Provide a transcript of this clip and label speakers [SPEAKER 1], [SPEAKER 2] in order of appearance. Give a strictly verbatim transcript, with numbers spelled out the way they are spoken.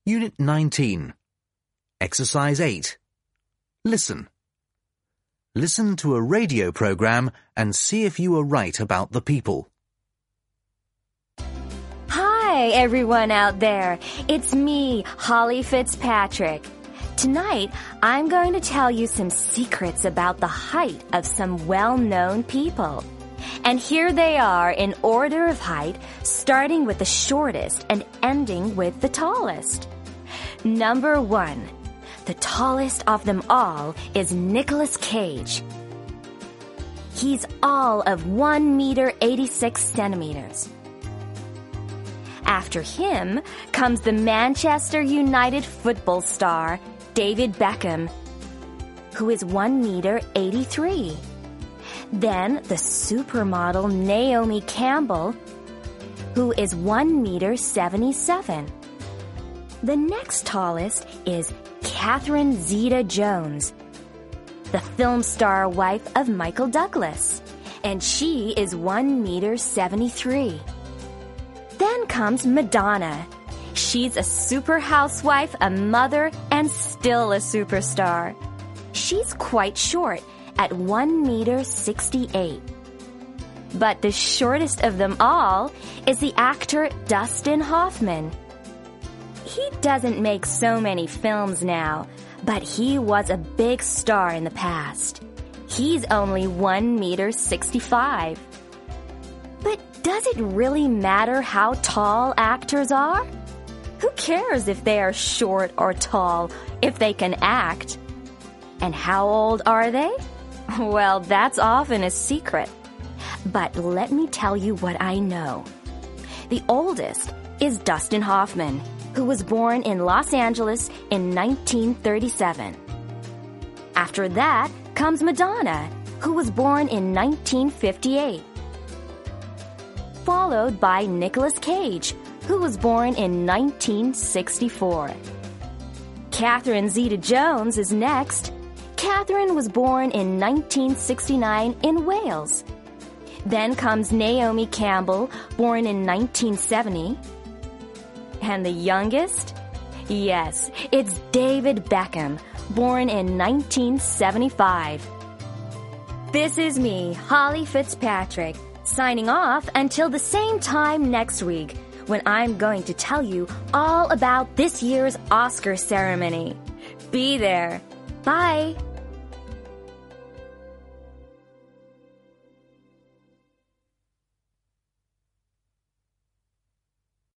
[SPEAKER 1] Unit nineteen. Exercise eight. Listen. Listen to a radio program and see if you are right about the people.
[SPEAKER 2] Hi, everyone out there. It's me, Holly Fitzpatrick. Tonight, I'm going to tell you some secrets about the height of some well-known people. And here they are in order of height, starting with the shortest and ending with the tallest. Number one. The tallest of them all is Nicolas Cage. He's all of one meter eighty-six centimeters. After him comes the Manchester United football star, David Beckham, who is one meter eighty-three. Then the supermodel Naomi Campbell, who is one meter seventy-seven. The next tallest is Catherine Zeta-Jones, the film star wife of Michael Douglas, and she is one meter seventy-three. Then comes Madonna. She's a super housewife, a mother, and still a superstar. She's quite short at one meter sixty-eight. But the shortest of them all is the actor Dustin Hoffman. He doesn't make so many films now, but he was a big star in the past. He's only one meter sixty-five. But does it really matter how tall actors are? Who cares if they are short or tall, if they can act? And how old are they? Well, that's often a secret. But let me tell you what I know. The oldest is Dustin Hoffman, who was born in Los Angeles in nineteen thirty-seven. After that comes Madonna, who was born in nineteen fifty-eight. Followed by Nicolas Cage, who was born in nineteen sixty-four. Catherine Zeta-Jones is next. Catherine was born in nineteen sixty-nine in Wales. Then comes Naomi Campbell, born in nineteen seventy. And the youngest? Yes, it's David Beckham, born in nineteen seventy-five. This is me, Holly Fitzpatrick, signing off until the same time next week, when I'm going to tell you all about this year's Oscar ceremony. Be there. Bye.